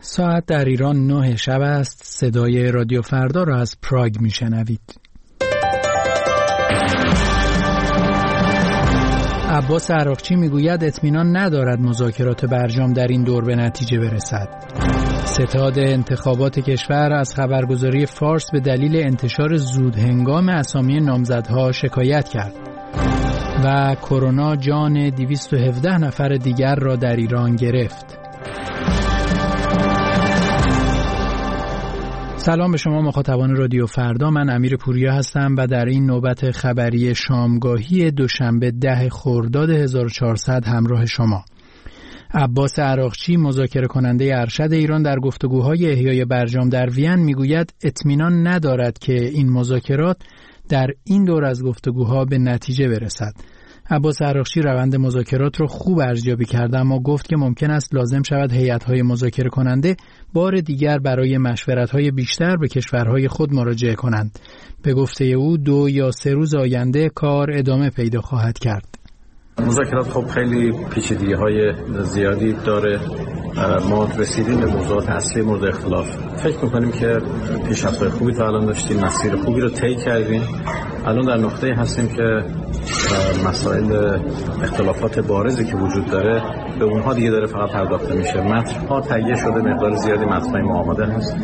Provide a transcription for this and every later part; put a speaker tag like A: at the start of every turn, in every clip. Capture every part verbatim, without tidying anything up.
A: ساعت در ایران نه شب است. صدای رادیو فردا را از پراگ میشنوید. عباس عراقچی میگوید اطمینان ندارد مذاکرات برجام در این دور به نتیجه برسد. ستاد انتخابات کشور از خبرگزاری فارس به دلیل انتشار زودهنگام اسامی نامزدها شکایت کرد. و کرونا جان دویست و هفده نفر دیگر را در ایران گرفت. سلام به شما مخاطبان رادیو فردا، من امیر پوریا هستم و در این نوبت خبری شامگاهی دوشنبه ده خرداد هزار و چهارصد همراه شما. عباس عراقچی مذاکره کننده ارشد ایران در گفتگوهای احیای برجام در وین میگوید اطمینان ندارد که این مذاکرات در این دور از گفتگوها به نتیجه برسد. عباس عراقچی روند مذاکرات را خوب ارزیابی کرد، اما گفت که ممکن است لازم شود هیئت‌های مذاکره کننده بار دیگر برای مشورت‌های بیشتر به کشورهای خود مراجعه کنند. به گفته او دو یا سه روز آینده کار ادامه پیدا خواهد کرد.
B: مذاکرات خب خیلی پیچیدگی‌های زیادی داره. ما رسیدیم به موضوعات اصلی مورد اختلاف. فکر می‌کنیم که پیشرفت‌های خوبی تا الان داشتیم، مسیر خوبی رو طی کردیم. الان در نقطه‌ای هستیم که مسائل اختلافات بارزی که وجود داره به اونها دیگه داره فقط پرداخته میشه. متن‌ها تهیه شده، مقدار زیادی متن‌های ما آماده هست،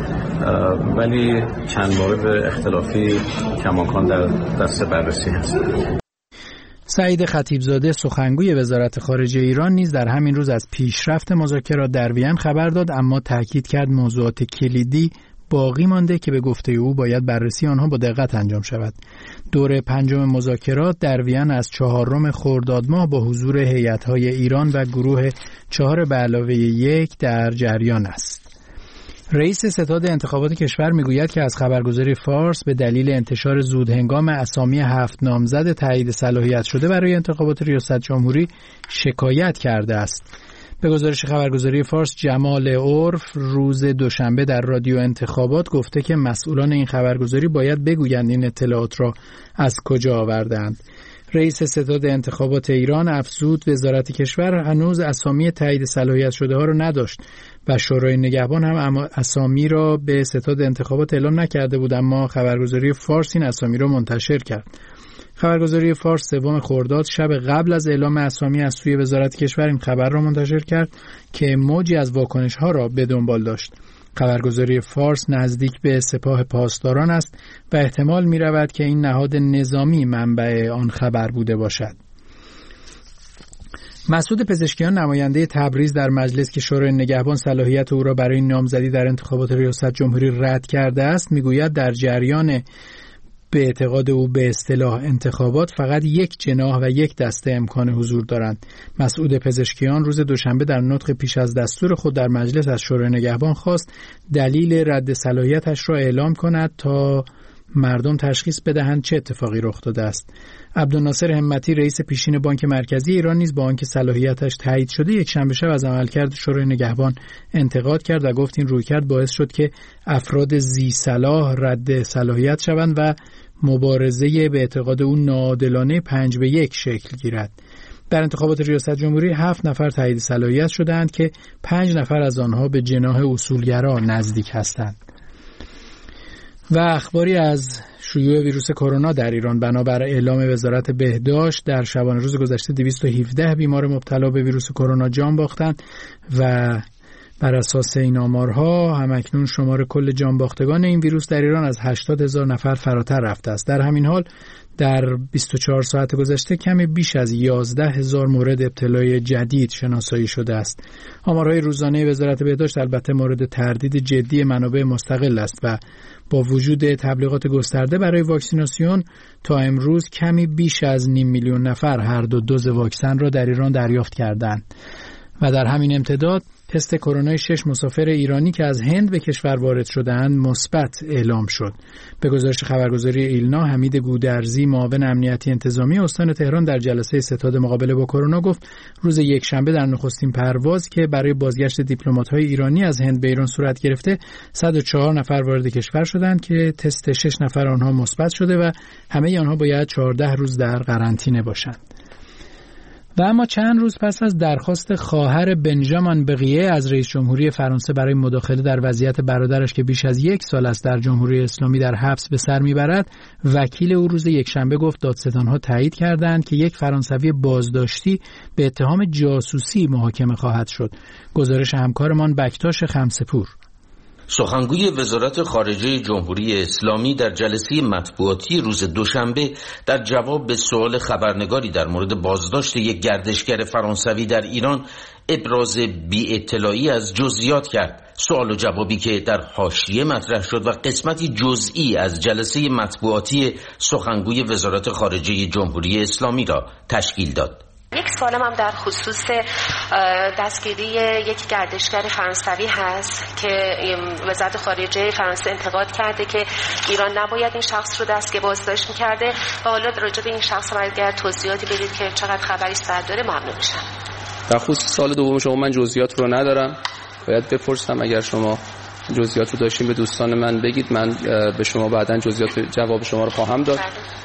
B: ولی چند مورد اختلافی کماکان در دست بررسی هست.
A: سعید خطیبزاده سخنگوی وزارت خارجه ایران نیز در همین روز از پیشرفت مذاکرات در وین خبر داد، اما تاکید کرد موضوعات کلیدی باقی مانده که به گفته او باید بررسی آنها با دقت انجام شود. دور پنجم مذاکرات در وین از چهارم خرداد ماه با حضور هیئت‌های ایران و گروه چهار به علاوه یک در جریان است. رئیس ستاد انتخابات کشور میگوید که از خبرگزاری فارس به دلیل انتشار زودهنگام اسامی هفت نامزد تایید صلاحیت شده برای انتخابات ریاست جمهوری شکایت کرده است. به گزارش خبرگزاری فارس، جمال عرف روز دوشنبه در رادیو انتخابات گفته که مسئولان این خبرگزاری باید بگویند این اطلاعات را از کجا آوردند. رئیس ستاد انتخابات ایران افزود وزارت کشور هنوز اسامی تایید صلاحیت شده ها را نداشت و شورای نگهبان هم اسامی را به ستاد انتخابات اعلام نکرده بود، اما خبرگزاری فارس این اسامی را منتشر کرد. خبرگزاری فارس سوم خرداد شب قبل از اعلام اسامی از سوی وزارت کشور این خبر را منتشر کرد که موجی از واکنش‌ها را به دنبال داشت. خبرگزاری فارس نزدیک به سپاه پاسداران است و احتمال می‌رود که این نهاد نظامی منبع آن خبر بوده باشد. مسعود پزشکیان نماینده تبریز در مجلس که شورای نگهبان صلاحیت او را برای نامزدی در انتخابات ریاست جمهوری رد کرده است میگوید در جریان به اعتقاد او به اصطلاح انتخابات فقط یک جناح و یک دسته امکان حضور دارند. مسعود پزشکیان روز دوشنبه در نطق پیش از دستور خود در مجلس از شورای نگهبان خواست دلیل رد صلاحیتش را اعلام کند تا مردم تشخیص بدهند چه اتفاقی رخ داده است. عبدالناصر همتی رئیس پیشین بانک مرکزی ایران نیز با آنکه صلاحیتش تایید شده یک شنبه شب از عملکرد شورای نگهبان انتقاد کرد و گفت این رویکرد باعث شد که افراد ذی صلاح رد صلاحیت شوند و مبارزه به اعتقاد او ناعادلانه پنج به یک شکل گیرد. در انتخابات ریاست جمهوری هفت نفر تایید صلاحیت شدند که پنج نفر از آنها به جناح اصولگرا نزدیک هستند. و اخباری از شیوع ویروس کرونا در ایران. بنابر اعلام وزارت بهداشت در شبانه روز گذشته دویست و هفده بیمار مبتلا به ویروس کرونا جان باختند و بر اساس این آمارها همکنون شمار کل جان باختگان این ویروس در ایران از هشتاد هزار نفر فراتر رفته است. در همین حال در بیست و چهار ساعت گذشته کمی بیش از یازده هزار مورد ابتلای جدید شناسایی شده است. آمارهای روزانه وزارت بهداشت البته مورد تردید جدی منابع مستقل است و با وجود تبلیغات گسترده برای واکسیناسیون تا امروز کمی بیش از نیم میلیون نفر هر دو دوز واکسن را در ایران دریافت کردند. و در همین امتداد تست کرونا شش مسافر ایرانی که از هند به کشور وارد شدند مثبت اعلام شد. به گزارش خبرگزاری ایلنا، حمید گودرزی معاون امنیتی انتظامی استان تهران در جلسه ستاد مقابله با کرونا گفت روز یکشنبه در نخستین پرواز که برای بازگشت دیپلمات‌های ایرانی از هند به ایران صورت گرفته صد و چهار نفر وارد کشور شدند که تست شش نفر آنها مثبت شده و همه آنها باید چهارده روز در قرنطینه باشند. و اما چند روز پس از درخواست خواهر بنژامین بغیه از رئیس جمهوری فرانسه برای مداخله در وضعیت برادرش که بیش از یک سال است در جمهوری اسلامی در حبس به سر میبرد، وکیل او روز یکشنبه گفت دادستانها تایید کردند که یک فرانسوی بازداشتی به اتهام جاسوسی محاکمه خواهد شد. گزارش همکارمان بکتاش خمسه‌پور.
C: سخنگوی وزارت خارجه جمهوری اسلامی در جلسه مطبوعاتی روز دوشنبه در جواب به سوال خبرنگاری در مورد بازداشت یک گردشگر فرانسوی در ایران ابراز بی‌اطلاعی از جزئیات کرد. سوال و جوابی که در حاشیه مطرح شد و قسمتی جزئی از جلسه مطبوعاتی سخنگوی وزارت خارجه جمهوری اسلامی را تشکیل داد.
D: یک سوالم هم در خصوص دستگیری یک گردشگر فرانسوی هست که وزارت خارجه فرانسه انتقاد کرده که ایران نباید این شخص رو دستگیر بازداشت می‌کرده و حالا راجع به این شخص هم اگر توضیحاتی بدید که چقدر خبری سر داره ممنون میشم.
E: در خصوص سال دوم شما من جزئیات رو ندارم، باید بپرسم. اگر شما جزئیات رو داشتین به دوستان من بگید، من به شما بعداً جزئیات جواب شما رو خواهم داد.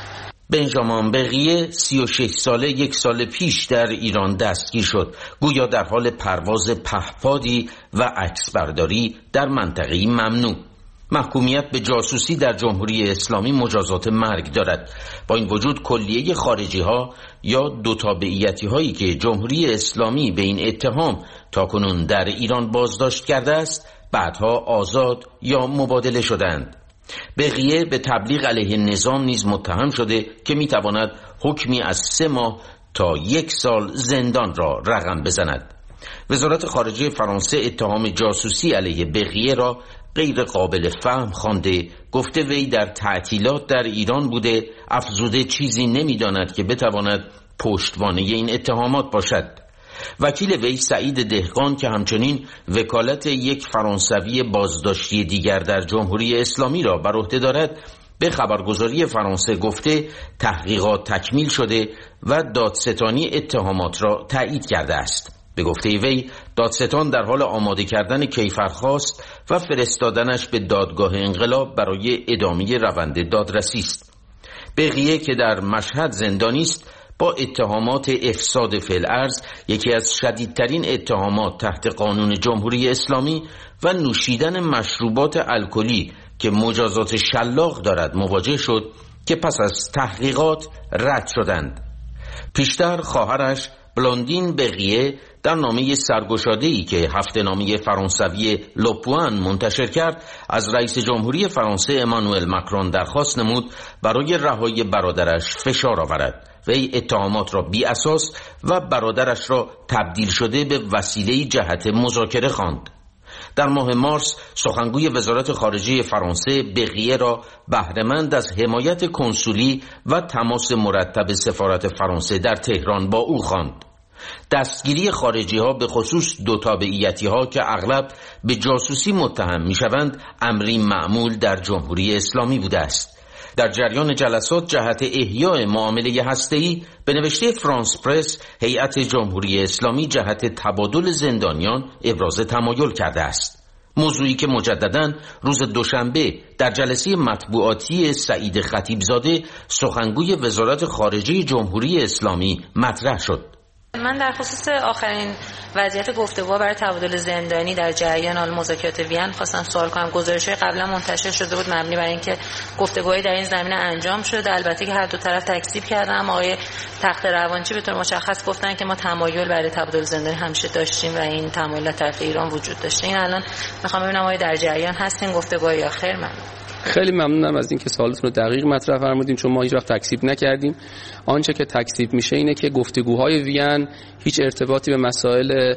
C: بنژامین بغیه سی و شش ساله یک سال پیش در ایران دستگیر شد، گویا در حال پرواز پهپادی و عکسبرداری در منطقه‌ای ممنوع. محکومیت به جاسوسی در جمهوری اسلامی مجازات مرگ دارد. با این وجود کلیه خارجی ها یا دو تابعیتی هایی که جمهوری اسلامی به این اتهام تاکنون در ایران بازداشت کرده است بعدها آزاد یا مبادله شدند. بغیه به تبلیغ علیه نظام نیز متهم شده که میتواند حکمی از سه ماه تا یک سال زندان را رقم بزند. وزارت خارجه فرانسه اتهام جاسوسی علیه بغیه را غیر قابل فهم خوانده، گفته وی در تعطیلات در ایران بوده، افزوده چیزی نمیداند که بتواند پشتوانه این اتهامات باشد. وکیل وی سعید دهقان که همچنین وکالت یک فرانسوی بازداشتی دیگر در جمهوری اسلامی را بر عهده دارد، به خبرگزاری فرانسه گفته تحقیقات تکمیل شده و دادستانی اتهامات را تایید کرده است. به گفته وی دادستان در حال آماده کردن کیفرخواست و فرستادنش به دادگاه انقلاب برای ادامه روند دادرسی است. بغیه که در مشهد زندانی است با اتهامات افساد فی‌الارض، یکی از شدیدترین اتهامات تحت قانون جمهوری اسلامی، و نوشیدن مشروبات الکلی که مجازات شلاق دارد مواجه شد که پس از تحقیقات رد شدند. پیشتر خواهرش بلاندین بغیه در نامه سرگشاده‌ای که هفته‌نامه فرانسوی لوپوان منتشر کرد از رئیس جمهوری فرانسه امانوئل ماکرون درخواست نمود برای رهایی برادرش فشار آورد. وی اتهامات را بی اساس و برادرش را تبدیل شده به وسیله جهت مذاکره خواند. در ماه مارس سخنگوی وزارت خارجه فرانسه بغیه را بهره‌مند از حمایت کنسولی و تماس مرتب سفارت فرانسه در تهران با او خواند. دستگیری خارجی ها به خصوص دو تابعیتی ها که اغلب به جاسوسی متهم می شوند امری معمول در جمهوری اسلامی بوده است. در جریان جلسات جهت احیاء معامله هسته‌ای به نوشته فرانس پرس، هیئت جمهوری اسلامی جهت تبادل زندانیان ابراز تمایل کرده است. موضوعی که مجدداً روز دوشنبه در جلسه مطبوعاتی سعید خطیبزاده سخنگوی وزارت خارجه جمهوری اسلامی مطرح شد.
D: من در خصوص آخرین وضعیت گفتگو برای تبادل زندانی در جریان مذاکرات وین خواستم سوال کنم. گزارش‌های قبلا منتشر شده بود مبنی بر اینکه گفتگوهای در این زمینه انجام شده، البته که هر دو طرف تکذیب کردن، اما آقای تخت روانچی به طور مشخص گفتن که ما تمایل برای تبادل زندانی همیشه داشتیم و این تمایل در طرف ایران وجود داشته. این الان میخوام ببینم آیا در جریان هستین گفتگوهای یا خیر؟ من
E: خیلی ممنونم از اینکه سوالتون رو دقیق مطرح فرمودین، چون ما هیچ وقت تکذیب نکردیم. آنچه که تکذیب میشه اینه که گفتگوهای وین هیچ ارتباطی به مسائل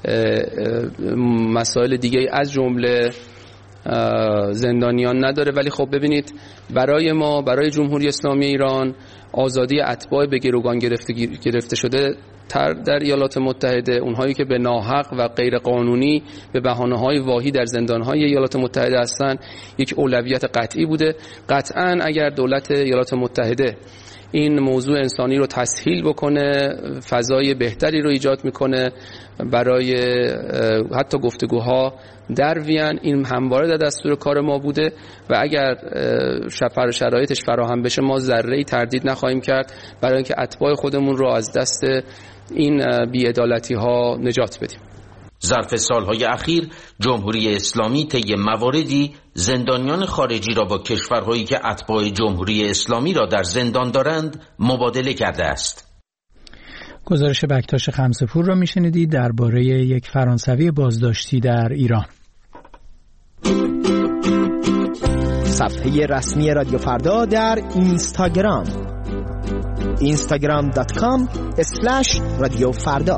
E: مسائل دیگه از جمله زندانیان نداره. ولی خب ببینید، برای ما، برای جمهوری اسلامی ایران، آزادی اتباع به گروگان گرفته گرفته شده تر در ایالات متحده، اونهایی که به ناحق و غیر قانونی به بهانه‌های واهی در زندان‌های ایالات متحده هستند، یک اولویت قطعی بوده. قطعاً اگر دولت ایالات متحده این موضوع انسانی رو تسهیل بکنه، فضای بهتری رو ایجاد میکنه برای حتی گفتگوها در وین، این همواره در دستور کار ما بوده و اگر شفر شرایطش فراهم بشه ما ذره‌ای تردید نخواهیم کرد برای اینکه اتباع خودمون رو از دست این بی‌عدالتی ها نجات بدیم.
C: ظرف سالهای اخیر جمهوری اسلامی طی مواردی زندانیان خارجی را با کشورهایی که اتباع جمهوری اسلامی را در زندان دارند مبادله کرده است.
A: گزارش بکتاش خمسه‌پور را میشنیدید درباره یک فرانسوی بازداشتی در ایران.
F: صفحه رسمی رادیو فردا در اینستاگرام اینستاگرام دات کام اسلش رادیو فردا.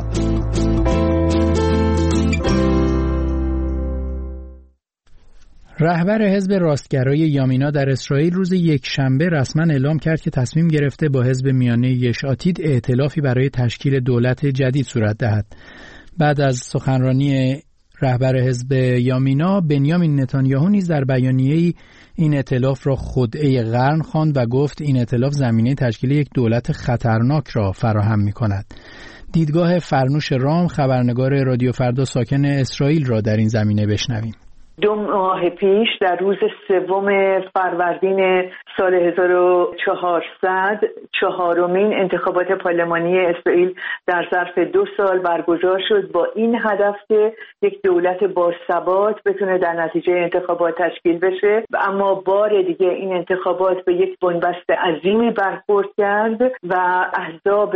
A: رهبر حزب راستگرای یامینا در اسرائیل روز یکشنبه رسما اعلام کرد که تصمیم گرفته با حزب میانه یش آتید ائتلافی برای تشکیل دولت جدید صورت دهد. بعد از سخنرانی رهبر حزب یامینا، بنیامین نتانیاهو نیز در بیانیه‌ای این ائتلاف را خدعه قرن خواند و گفت این ائتلاف زمینه تشکیل یک دولت خطرناک را فراهم می‌کند. دیدگاه فرنوش رام، خبرنگار رادیو فردا ساکن اسرائیل، را در این زمینه بشنویم.
G: دو ماه پیش در روز سوم فروردین سال هزار و چهارصد چهارمین انتخابات پارلمانی اسرائیل در ظرف دو سال برگزار شد با این هدف که یک دولت باثبات بتونه در نتیجه انتخابات تشکیل بشه، اما بار دیگه این انتخابات به یک بنبست عظیمی برخورد کرد و احزاب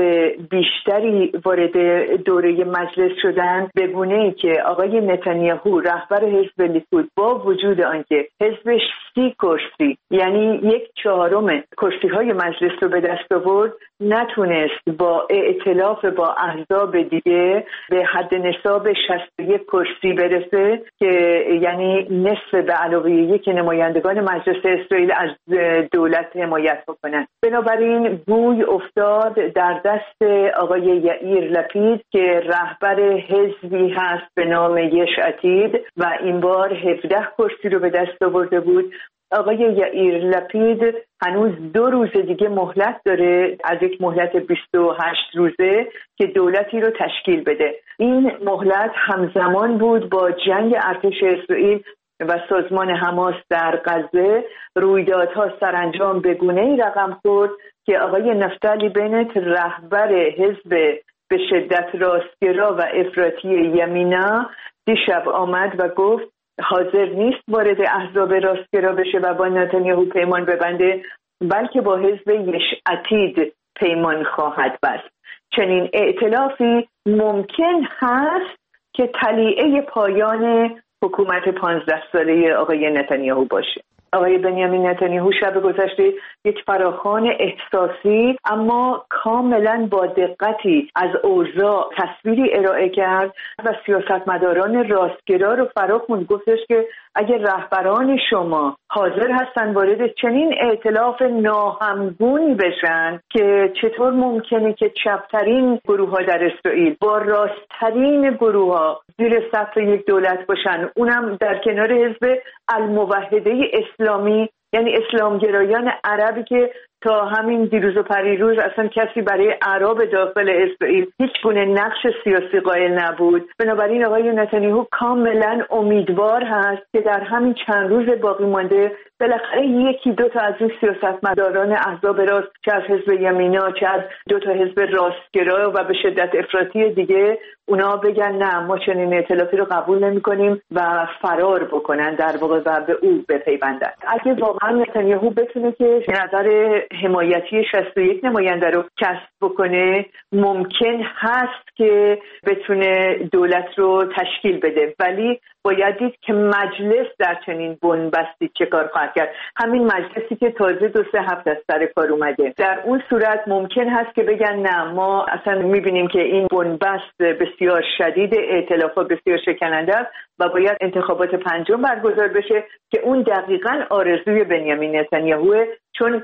G: بیشتری وارد دوره مجلس شدند، به گونه‌ای که آقای نتانیاهو رهبر حزب لیکود با وجود آنکه حزبش سی کرسی یعنی یک چهارم کرسی های مجلس رو به دست آورد، نتونست با ائتلاف با احزاب دیگه به حد نصاب شصت و یک کرسی برسه که یعنی نصف به علاوه یک نمایندگان مجلس اسرائیل از دولت حمایت بکنن. بنابراین گوی افتاد در دست آقای یائیر لپید که رهبر حزبی هست به نام یش عتید و این بار هفده کرسی رو به دست آورده بود. آقای یائیر لپید هنوز دو روز دیگه مهلت داره از یک مهلت بیست و هشت روزه که دولتی رو تشکیل بده. این مهلت همزمان بود با جنگ ارتش اسرائیل و سازمان حماس در غزه. رویدادها سرانجام به گونه‌ای رقم خورد که آقای نفتالی بنت رهبر حزب به شدت راستگرا و افراطی یمینا دیشب آمد و گفت حاضر نیست وارد احزاب راستگرا بشه و با نتانیاهو پیمان ببنده، بلکه با حزب یش عتید پیمان خواهد بست. چنین ائتلافی ممکن هست که طلیعه پایان حکومت پانزده ساله آقای نتانیاهو باشه. آقای بنیامین نتانیاهو شب گذشته یک فراخوان احساسی اما کاملا با دقتی از اوضاع تصویری ارائه کرد و سیاستمداران راستگرا رو فراخوند. گفتش که اگر رهبران شما حاضر هستن وارد چنین ائتلاف ناهمگونی بشن که چطور ممکنه که چپترین گروه ها در اسرائیل با راستترین گروه ها زیر سطح یک دولت باشن، اونم در کنار حزب الموحده اسلامی یعنی اسلامگرایان عربی که تا همین دیروز و پریروز اصلا کسی برای اعراب داخل اسرائیل هیچ گونه نقش سیاسی قائل نبود. بنابراین آقای نتانیاهو کاملا امیدوار هست که در همین چند روز باقی مانده بالاخره یکی دو تا از این سیاستمداران احزاب راست، چه از حزب یمینا چه از دو تا حزب راستگرا و به شدت افراطی دیگه، اونا بگن نه ما چنین ائتلافی رو قبول نمی‌کنیم و فرار بکنن در واقع و به او بپیوندن. اگه واقعا نتانیاهو بتونه که نظر حمایتی شصت و یک نماینده رو کسب بکنه، ممکن هست که بتونه دولت رو تشکیل بده، ولی باید دید که مجلس در چنین بنبستی چه کار خواهد کرد. همین مجلسی که تازه دو سه هفته از سر کار اومده، در اون صورت ممکن هست که بگن نه ما اصلا میبینیم که این بنبست بسیار شدید، ائتلافات بسیار شکننده است و باید انتخابات پنجم برگزار بشه که اون دقیقاً آرزوی بنیامین نتانیاهوه، چون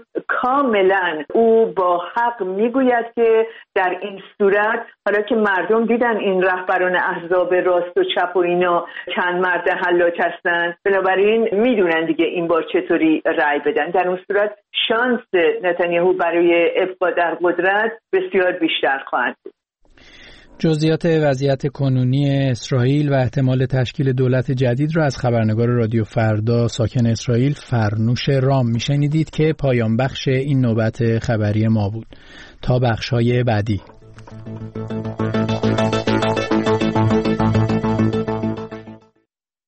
G: کاملا او با حق میگوید که در این صورت حالا که مردم دیدن این رهبران احزاب راست و چپ و اینا چند مرد حلاج هستن، بنابراین میدونن دیگه این بار چطوری رأی بدن. در اون صورت شانس نتانیاهو برای ابقا در قدرت بسیار بیشتر خواهد بود.
A: جزئیات وضعیت کنونی اسرائیل و احتمال تشکیل دولت جدید را از خبرنگار رادیو فردا ساکن اسرائیل فرنوش رام میشنیدید که پایان بخش این نوبت خبری ما بود. تا بخش‌های بعدی.
F: بدرود.